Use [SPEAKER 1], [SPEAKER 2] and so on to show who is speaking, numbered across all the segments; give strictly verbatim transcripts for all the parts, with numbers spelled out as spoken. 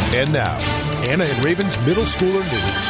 [SPEAKER 1] And now, Anna and Raven's Middle Schooler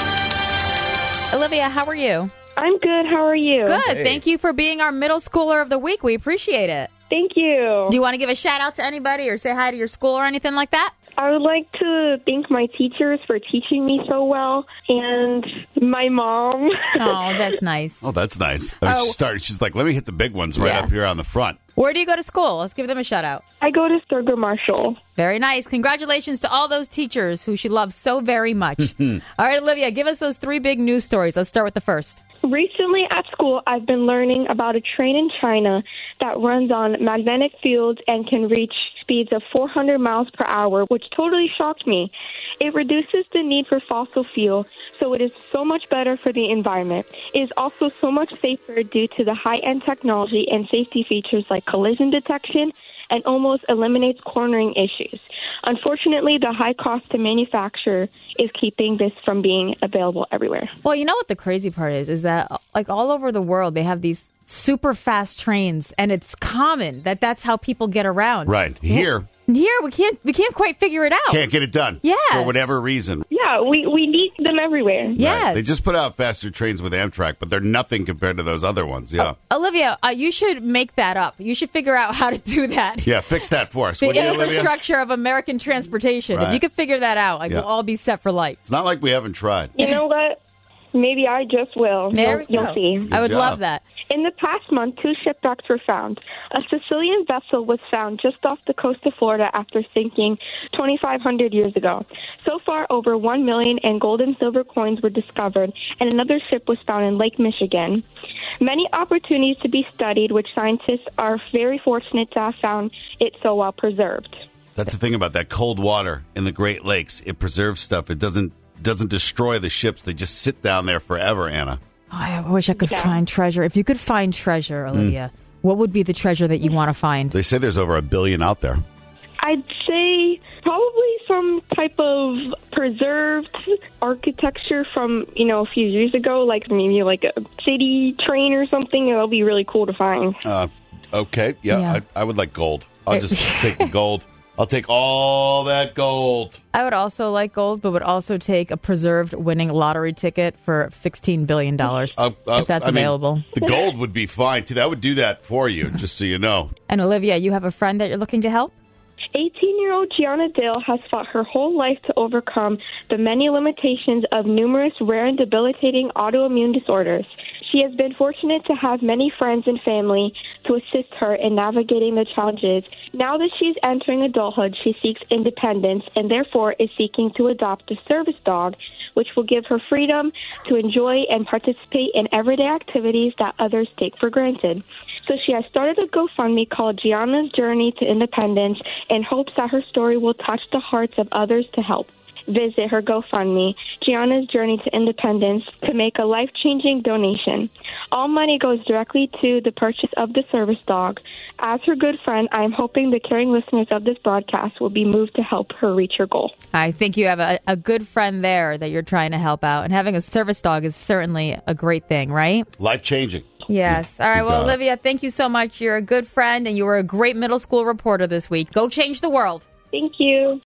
[SPEAKER 1] News.
[SPEAKER 2] Olivia, how are you?
[SPEAKER 3] I'm good. How are you?
[SPEAKER 2] Good.
[SPEAKER 1] Hey.
[SPEAKER 2] Thank you for being our Middle Schooler of the Week. We appreciate it.
[SPEAKER 3] Thank you.
[SPEAKER 2] Do you want to give a shout out to anybody or say hi to your school or anything like that?
[SPEAKER 3] I would like to thank my teachers for teaching me so well, and my mom.
[SPEAKER 2] Oh, that's nice.
[SPEAKER 4] Oh, that's nice. I mean,
[SPEAKER 2] Oh.
[SPEAKER 4] she started, she's like, let me hit the big ones right
[SPEAKER 2] Yeah.
[SPEAKER 4] up here on the front.
[SPEAKER 2] Where do you go to school? Let's give them a shout out.
[SPEAKER 3] I go to Thurgood Marshall.
[SPEAKER 2] Very nice. Congratulations to all those teachers who she loves so very much. All right, Olivia, give us those three big news stories. Let's start with the first.
[SPEAKER 3] Recently at school, I've been learning about a train in China that runs on magnetic fields and can reach speeds of four hundred miles per hour, which totally shocked me. It reduces the need for fossil fuel, so it is so much better for the environment. It is also so much safer due to the high-end technology and safety features like collision detection, and almost eliminates cornering issues. Unfortunately, the high cost to manufacture is keeping this from being available everywhere.
[SPEAKER 2] Well, you know what the crazy part is, is that like all over the world, they have these super fast trains, and it's common that that's how people get around.
[SPEAKER 4] Right. Here,
[SPEAKER 2] Here, we can't we can't quite figure it out.
[SPEAKER 4] can't get it done.
[SPEAKER 2] Yes.
[SPEAKER 4] For whatever reason.
[SPEAKER 3] Yeah, we, we need them everywhere.
[SPEAKER 2] Yes.
[SPEAKER 4] Right. They just put out faster trains with Amtrak, but they're nothing compared to those other ones. Yeah.
[SPEAKER 2] Olivia, uh, you should make that up. You should figure out how to do that.
[SPEAKER 4] Yeah, fix that for us.
[SPEAKER 2] The
[SPEAKER 4] would you, Olivia?
[SPEAKER 2] infrastructure of American transportation. If
[SPEAKER 4] Right.
[SPEAKER 2] you could figure that out, like
[SPEAKER 4] Yeah.
[SPEAKER 2] we'll all be set for life.
[SPEAKER 4] It's not like we haven't tried.
[SPEAKER 3] You know what? Maybe I just will.
[SPEAKER 2] There
[SPEAKER 3] you'll,
[SPEAKER 2] we go.
[SPEAKER 3] you'll see.
[SPEAKER 2] I would
[SPEAKER 4] job.
[SPEAKER 2] love that.
[SPEAKER 3] In the past month, two shipwrecks were found. A Sicilian vessel was found just off the coast of Florida after sinking twenty-five hundred years ago. So far, over one million in gold and silver coins were discovered, and another ship was found in Lake Michigan. Many opportunities to be studied, which scientists are very fortunate to have found it so well preserved.
[SPEAKER 4] That's the thing about that cold water in the Great Lakes. It preserves stuff. It doesn't doesn't destroy the ships. They just sit down there forever, Anna.
[SPEAKER 2] Oh, I wish I could
[SPEAKER 3] Yeah.
[SPEAKER 2] find treasure. If you could find treasure, Olivia, what would be the treasure that you want to find?
[SPEAKER 4] They say there's over a billion out there.
[SPEAKER 3] I'd say probably some type of preserved architecture from, you know, a few years ago, like maybe like a city train or something. It'll be really cool to find.
[SPEAKER 4] Uh, okay, yeah,
[SPEAKER 2] Yeah.
[SPEAKER 4] I, I would like gold. I'll just take the gold. I'll take all that gold.
[SPEAKER 2] I would also like gold, but would also take a preserved winning lottery ticket for sixteen billion dollars,
[SPEAKER 4] Uh, uh,
[SPEAKER 2] if that's
[SPEAKER 4] I mean,
[SPEAKER 2] available.
[SPEAKER 4] the gold would be fine, too. That would do that for you, just so you know.
[SPEAKER 2] And Olivia, you have a friend that you're looking to help?
[SPEAKER 3] eighteen-year-old Gianna Dale has fought her whole life to overcome the many limitations of numerous rare and debilitating autoimmune disorders. She has been fortunate to have many friends and family to assist her in navigating the challenges. Now that she is entering adulthood, she seeks independence and therefore is seeking to adopt a service dog, which will give her freedom to enjoy and participate in everyday activities that others take for granted. So she has started a GoFundMe called Gianna's Journey to Independence in hopes that her story will touch the hearts of others to help. Visit her GoFundMe, Gianna's Journey to Independence, to make a life-changing donation. All money goes directly to the purchase of the service dog. As her good friend, I am hoping the caring listeners of this broadcast will be moved to help her reach her goal.
[SPEAKER 2] I think you have a, a good friend there that you're trying to help out. And having a service dog is certainly a great thing, right?
[SPEAKER 4] Life-changing.
[SPEAKER 2] Yes. All right. Well,
[SPEAKER 4] got it.
[SPEAKER 2] Olivia, thank you so much. You're a good friend, and you were a great middle school reporter this week. Go change the world.
[SPEAKER 3] Thank you.